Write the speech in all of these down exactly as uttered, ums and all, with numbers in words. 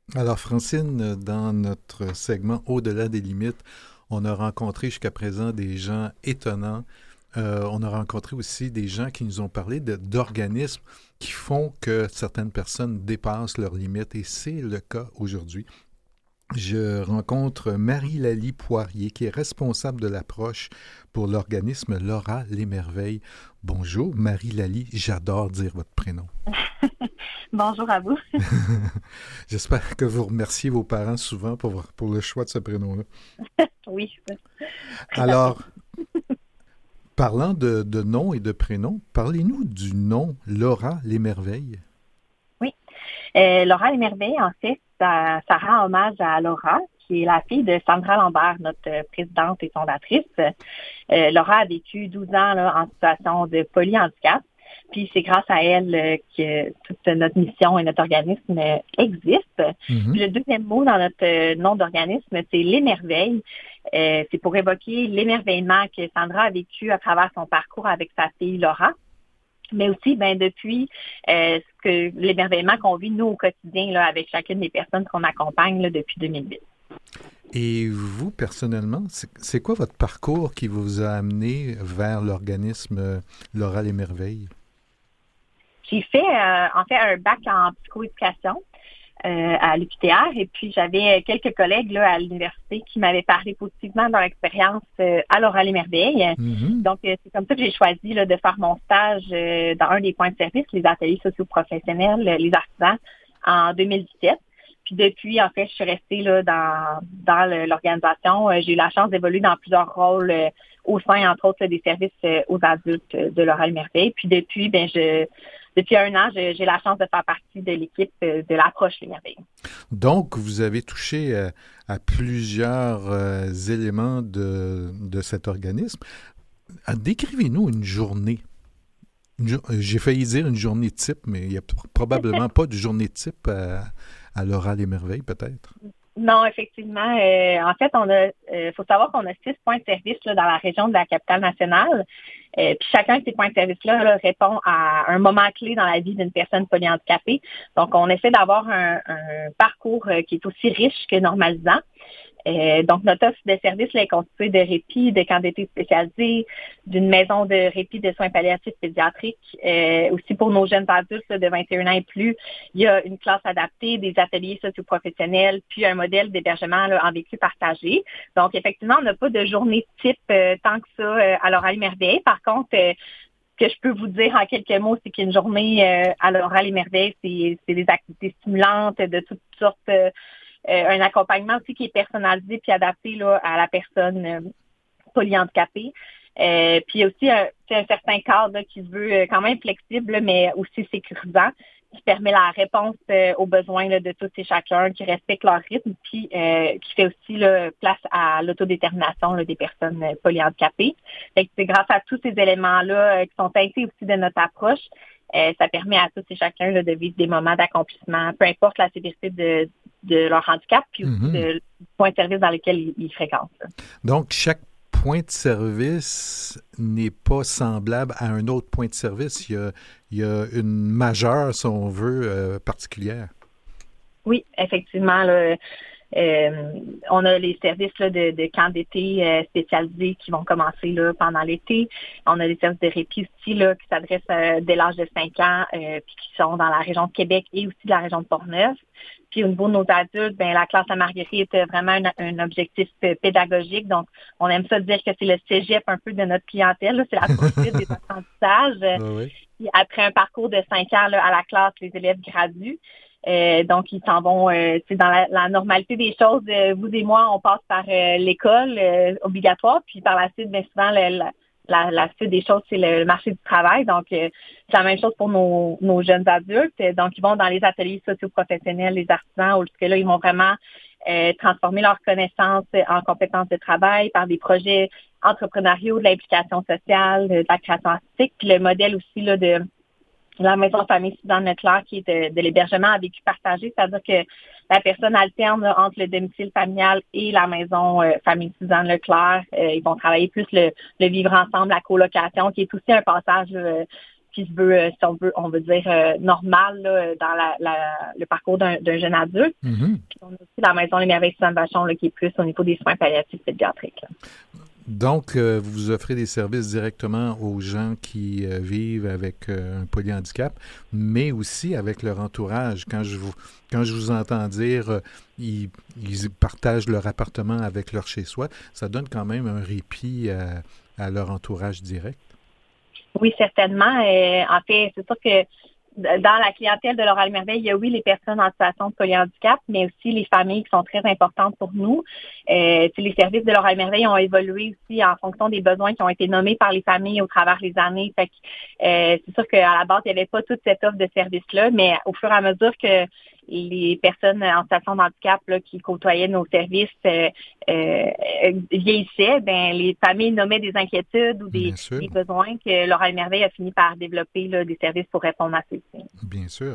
Alors, Francine, dans notre segment Au-delà des limites, on a rencontré jusqu'à présent des gens étonnants. Euh, on a rencontré aussi des gens qui nous ont parlé de- d'organismes qui font que certaines personnes dépassent leurs limites et c'est le cas aujourd'hui. Je rencontre Marie-Lalie Poirier, qui est responsable de l'approche pour l'organisme Laura Les Merveilles. Bonjour, Marie-Lalie, j'adore dire votre prénom. Bonjour à vous. J'espère que vous remerciez vos parents souvent pour, pour le choix de ce prénom-là. Oui, très Alors, apprécié. parlant de, de nom et de prénom, parlez-nous du nom Laura Les Merveilles. Oui. Euh, Laura et Merveille, en fait, ça, ça rend hommage à Laura, qui est la fille de Sandra Lambert, notre euh, présidente et fondatrice. Euh, Laura a vécu douze ans là, en situation de polyhandicap. Puis c'est grâce à elle euh, que toute notre mission et notre organisme euh, existe. Puis Mhm. le deuxième mot dans notre euh, nom d'organisme, c'est l'émerveil. Euh, c'est pour évoquer l'émerveillement que Sandra a vécu à travers son parcours avec sa fille Laura. Mais aussi, ben depuis euh, ce que l'émerveillement qu'on vit nous au quotidien là, avec chacune des personnes qu'on accompagne là, depuis deux mille huit. Et vous, personnellement, c'est c'est quoi votre parcours qui vous a amené vers l'organisme euh, Laura Les Merveilles? J'ai fait euh, en fait un bac en psychoéducation euh, à l'U Q T R et puis j'avais quelques collègues là, à l'université qui m'avaient parlé positivement de leur expérience euh, à l'Oral et Merveille. Mhm. Donc, euh, c'est comme ça que j'ai choisi là, de faire mon stage euh, dans un des points de service, les ateliers socio-professionnels, euh, les artisans, en deux mille dix-sept. Puis depuis, en fait, je suis restée là, dans, dans le- l'organisation. Euh, j'ai eu la chance d'évoluer dans plusieurs rôles euh, au sein, entre autres, là, des services euh, aux adultes euh, de l'Oral Merveille. Puis depuis, ben, je, depuis un an, je- j'ai la chance de faire partie de l'équipe euh, de l'approche Les Merveilles. Donc, vous avez touché euh, à plusieurs euh, éléments de, de cet organisme. Ah, décrivez-nous une journée. Une jour- euh, J'ai failli dire une journée type, mais il n'y a p- probablement pas de journée type à, à l'Oral et Merveilles, peut-être. Non, effectivement. Euh, en fait, on a, euh, faut savoir qu'on a six points de service là, dans la région de la capitale nationale. Euh, puis chacun de ces points de service-là là, répond à un moment clé dans la vie d'une personne polyhandicapée. Donc, on essaie d'avoir un, un parcours euh, qui est aussi riche que normalisant. Euh, donc, notre offre de service là, est constituée de répit, de camps d'été spécialisés, d'une maison de répit de soins palliatifs pédiatriques. Euh, aussi pour nos jeunes adultes là, de vingt et un ans et plus, il y a une classe adaptée, des ateliers socioprofessionnels, puis un modèle d'hébergement là, en vécu partagé. Donc, effectivement, on n'a pas de journée type euh, tant que ça euh, à l'Oral Merveille. Par contre, euh, ce que je peux vous dire en quelques mots, c'est qu'une journée euh, à l'Oral et Merveille, c'est, c'est des activités stimulantes de toutes sortes. Euh, euh, un accompagnement aussi qui est personnalisé puis adapté là, à la personne euh, polyhandicapée. Euh, puis il y a aussi un, un certain cadre là, qui se veut euh, quand même flexible, mais aussi sécurisant, qui permet la réponse euh, aux besoins là, de tous et chacun, qui respecte leur rythme, puis euh, qui fait aussi là, place à l'autodétermination là, des personnes euh, polyhandicapées. Fait que c'est grâce à tous ces éléments-là euh, qui sont teintés aussi de notre approche, euh, ça permet à tous et chacun là, de vivre des moments d'accomplissement, peu importe la sévérité de, de leur handicap, puis aussi Mhm. de, du point de service dans lequel ils, ils fréquentent. Donc, chaque point de service n'est pas semblable à un autre point de service. Il y a, il y a une majeure, si on veut, euh, particulière. Oui, effectivement, là, euh, on a les services là, de, de camps d'été euh, spécialisés qui vont commencer là, pendant l'été. On a des services de répit aussi là, qui s'adressent euh, dès l'âge de cinq ans, euh, puis qui sont dans la région de Québec et aussi de la région de Portneuf. Puis au niveau de nos adultes, ben la classe à Marguerite est vraiment un, un objectif euh, pédagogique. Donc, on aime ça dire que c'est le cégep un peu de notre clientèle. Là. C'est la poursuite des apprentissages. Oui, oui. Puis après un parcours de cinq ans là, à la classe, les élèves graduent. Euh, donc, ils s'en vont euh, dans la, la normalité des choses. Euh, vous et moi, on passe par euh, l'école euh, obligatoire, puis par la suite, bien souvent, le- la, la, la suite des choses, c'est le marché du travail. Donc, euh, c'est la même chose pour nos, nos jeunes adultes. Donc, ils vont dans les ateliers socio-professionnels, les artisans, où que là, ils vont vraiment euh, transformer leurs connaissances en compétences de travail par des projets entrepreneuriaux, de l'implication sociale, de la création artistique, puis le modèle aussi là, de la maison famille Suzanne Leclerc qui est de, de l'hébergement à vécu partagé, c'est-à-dire que la personne alterne là, entre le domicile familial et la maison euh, famille Suzanne Leclerc. Euh, ils vont travailler plus le, le vivre ensemble, la colocation, qui est aussi un passage euh, qui se veut, euh, si on veut, on veut dire euh, normal là, dans la, la, le parcours d'un, d'un jeune adulte. Mm-hmm. Puis on a aussi la Maison Les Merveilles Suzanne Vachon là, qui est plus au niveau des soins palliatifs pédiatriques. Là. Donc, euh, vous offrez des services directement aux gens qui euh, vivent avec euh, un polyhandicap, mais aussi avec leur entourage. Quand je vous, quand je vous entends dire euh, ils, ils partagent leur appartement avec leur chez-soi, ça donne quand même un répit à, à leur entourage direct. Oui, certainement. Euh, en fait, c'est sûr que dans la clientèle de Laura Merveille, il y a oui les personnes en situation de polyhandicap, mais aussi les familles qui sont très importantes pour nous. Euh, les services de Laura Merveille ont évolué aussi en fonction des besoins qui ont été nommés par les familles au travers des années. Fait que, euh, c'est sûr qu'à la base, il n'y avait pas toute cette offre de services-là, mais au fur et à mesure que les personnes en situation de handicap là, qui côtoyaient nos services euh, euh, vieillissaient, ben les familles nommaient des inquiétudes ou des, des besoins que Laura Merveille a fini par développer là, des services pour répondre à ceux-ci. Bien sûr.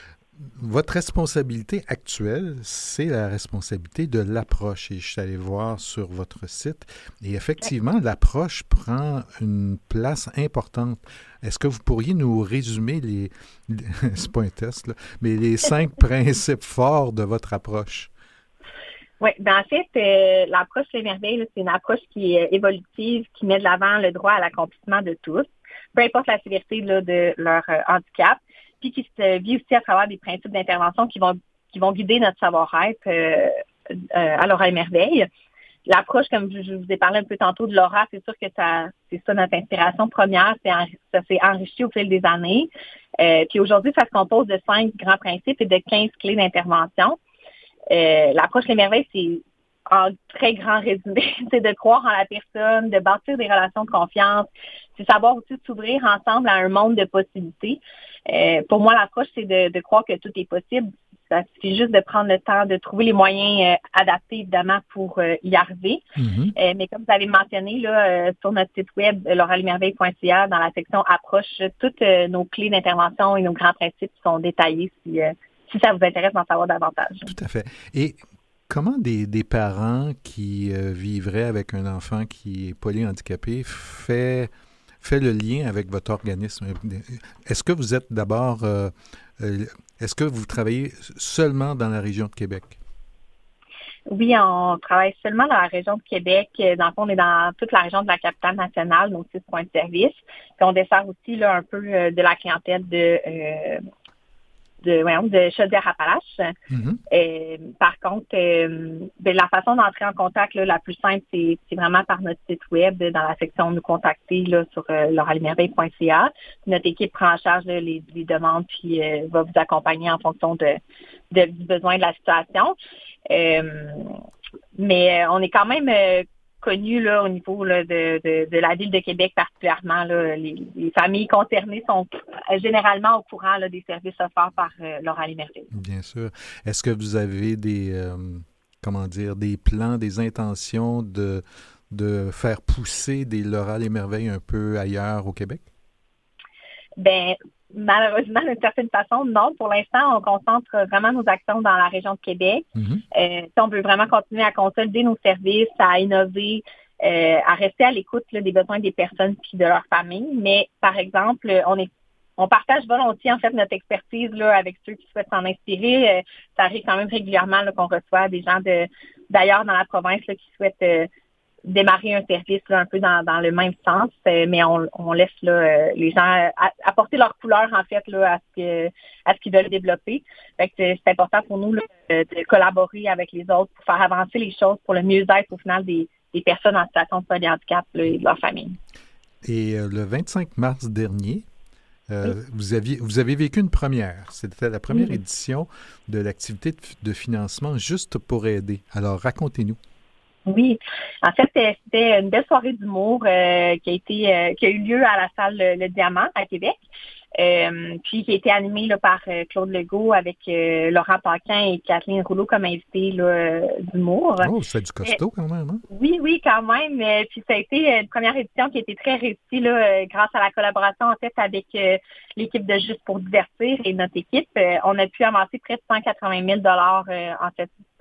Votre responsabilité actuelle, c'est la responsabilité de l'approche. Et je suis allé voir sur votre site. Et effectivement, l'approche prend une place importante. Est-ce que vous pourriez nous résumer les, les c'est pas un test, là, mais les cinq principes forts de votre approche? Oui, ben en fait, euh, l'approche Les Merveilles, là, c'est une approche qui est évolutive, qui met de l'avant le droit à l'accomplissement de tous, peu importe la sévérité là, de leur euh, handicap, puis qui se vit aussi à travers des principes d'intervention qui vont qui vont guider notre savoir-être euh, euh, à Laura Merveille. L'approche, comme je, je vous ai parlé un peu tantôt de Laura, c'est sûr que ça, c'est ça notre inspiration première, c'est en, ça s'est enrichi au fil des années. Euh, puis aujourd'hui, ça se compose de cinq grands principes et de quinze clés d'intervention. Euh, l'approche Les Merveilles, c'est en très grand résumé, c'est de croire en la personne, de bâtir des relations de confiance, c'est savoir aussi s'ouvrir ensemble à un monde de possibilités. Euh, pour moi, l'approche, c'est de, de croire que tout est possible. Ça suffit juste de prendre le temps de trouver les moyens euh, adaptés, évidemment, pour euh, y arriver. Mm-hmm. Euh, mais comme vous avez mentionné, là, euh, sur notre site web, laura les merveilles point c a, dans la section approche, toutes euh, nos clés d'intervention et nos grands principes sont détaillés si, euh, si ça vous intéresse d'en savoir davantage. Tout à fait. Et comment des, des parents qui euh, vivraient avec un enfant qui est polyhandicapé fait, fait le lien avec votre organisme? Est-ce que vous êtes d'abord... Euh, euh, est-ce que vous travaillez seulement dans la région de Québec? Oui, on travaille seulement dans la région de Québec. Dans le fond, on est dans toute la région de la capitale nationale, nos six points de service. Puis on dessert aussi là, un peu de la clientèle de... Euh, de, voyons, de Chaudière-Appalaches. Mm-hmm. Euh, par contre, euh, ben, la façon d'entrer en contact là, la plus simple, c'est, c'est vraiment par notre site web, dans la section Nous contacter là, sur euh, laura les merveilles point c a. Notre équipe prend en charge là, les, les demandes puis euh, va vous accompagner en fonction de, de, du besoin de la situation. Euh, mais on est quand même euh, connu là, au niveau là, de, de, de la ville de Québec particulièrement. Là, les, les familles concernées sont généralement au courant là, des services offerts par euh, Laura les Merveilles. Bien sûr. Est-ce que vous avez des, euh, comment dire, des plans, des intentions de, de faire pousser des Laura les Merveilles un peu ailleurs au Québec? Bien, malheureusement, d'une certaine façon, non. Pour l'instant, on concentre vraiment nos actions dans la région de Québec. Mm-hmm. Euh, on veut vraiment continuer à consolider nos services, à innover, euh, à rester à l'écoute là, des besoins des personnes puis de leur famille. Mais, par exemple, on est on partage volontiers, en fait, notre expertise là, avec ceux qui souhaitent s'en inspirer. Euh, ça arrive quand même régulièrement là, qu'on reçoit des gens de d'ailleurs dans la province là, qui souhaitent euh, démarrer un service là, un peu dans, dans le même sens, euh, mais on, on laisse là, euh, les gens a, apporter leur couleur en fait là, à ce que à ce qu'ils veulent développer. Fait que c'est, c'est important pour nous là, de, de collaborer avec les autres pour faire avancer les choses pour le mieux-être au final des, des personnes en situation de polyhandicap là, et de leur famille. Et euh, le vingt-cinq mars dernier, euh, oui. vous aviez vous avez vécu une première. C'était la première oui. édition de l'activité de, de financement Juste pour aider. Alors racontez-nous. Oui, en fait, c'était une belle soirée d'humour euh, qui a été euh, qui a eu lieu à la salle Le, Le Diamant à Québec, euh, puis qui a été animée là, par euh, Claude Legault avec euh, Laurent Paquin et Kathleen Rouleau comme invités là, d'humour. Oh, c'est du costaud quand même, hein? Oui, oui, quand même. Euh, puis ça a été une première édition qui a été très réussie là, euh, grâce à la collaboration en fait avec euh, l'équipe de Juste pour divertir et notre équipe. Euh, on a pu avancer près de cent quatre-vingt mille dollars euh, en fait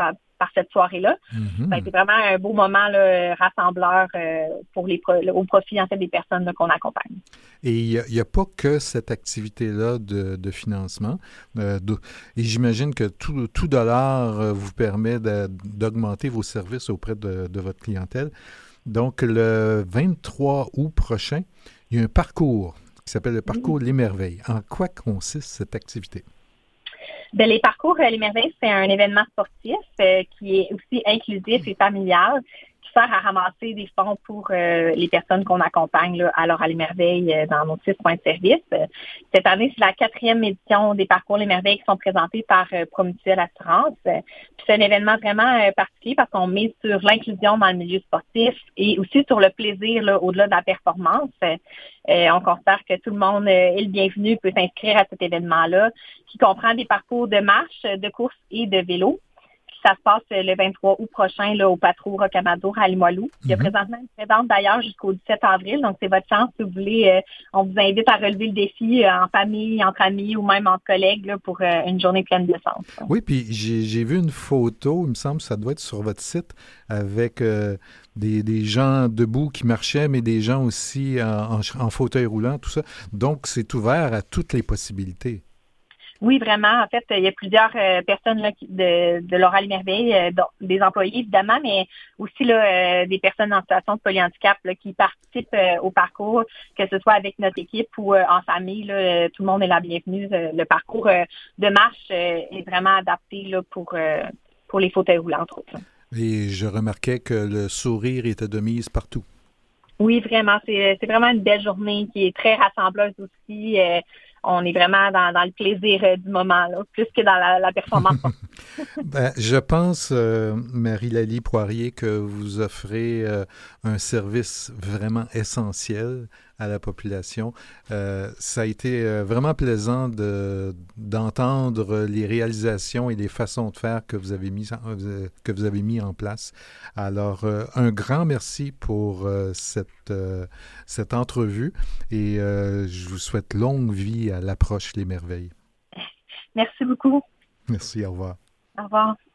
par cette soirée-là. Mm-hmm. Ça a été vraiment un beau moment là, rassembleur euh, pour les pro- au profit en fait des personnes là, qu'on accompagne. Et il n'y a, a pas que cette activité-là de, de financement. Euh, de, et j'imagine que tout, tout dollar vous permet de, d'augmenter vos services auprès de, de votre clientèle. Donc, le vingt-trois août prochain, il y a un parcours qui s'appelle le parcours Les Merveilles. En quoi consiste cette activité? Bien, les parcours Les Merveilles, c'est un événement sportif euh, qui est aussi inclusif et familial, qui sert à ramasser des fonds pour euh, les personnes qu'on accompagne là, alors à Les Merveilles euh, dans nos six points de service. Euh, cette année, c'est la quatrième édition des parcours Les Merveilles qui sont présentés par euh, Promutuelle Assurance. Euh, puis c'est un événement vraiment euh, particulier parce qu'on mise sur l'inclusion dans le milieu sportif et aussi sur le plaisir là, au-delà de la performance. Euh, on considère que tout le monde euh, est le bienvenu, peut s'inscrire à cet événement-là, qui comprend des parcours de marche, de course et de vélo. Ça se passe le vingt-trois août prochain là, au Patro Rocamadour à Limoilou. Il y a présentement une présence d'ailleurs jusqu'au dix-sept avril, donc c'est votre chance si vous voulez. Euh, on vous invite à relever le défi euh, en famille, entre amis ou même entre collègues là, pour euh, une journée pleine de sens. Oui, puis j'ai, j'ai vu une photo, il me semble que ça doit être sur votre site, avec euh, des, des gens debout qui marchaient, mais des gens aussi en, en, en fauteuil roulant, tout ça. Donc, c'est ouvert à toutes les possibilités. Oui, vraiment. En fait, il y a plusieurs euh, personnes là, qui, de, de l'Oral Merveille, euh, dont, des employés évidemment, mais aussi là, euh, des personnes en situation de polyhandicap là, qui participent euh, au parcours, que ce soit avec notre équipe ou euh, en famille. Là, euh, tout le monde est la bienvenue. Euh, le parcours euh, de marche euh, est vraiment adapté là, pour, euh, pour les fauteuils roulants, entre autres. Là. Et je remarquais que le sourire était de mise partout. Oui, vraiment. C'est, c'est vraiment une belle journée qui est très rassembleuse aussi. Euh, on est vraiment dans, dans le plaisir euh, du moment, là, plus que dans la, la performance. ben, je pense, euh, Marie-Laly Poirier, que vous offrez euh, un service vraiment essentiel à la population. Euh, ça a été euh, vraiment plaisant de, d'entendre les réalisations et les façons de faire que vous avez mis en, que vous avez mis en place. Alors, euh, un grand merci pour euh, cette, euh, cette entrevue et euh, je vous souhaite longue vie à l'approche Les Merveilles. Merci beaucoup. Merci, au revoir. Au revoir.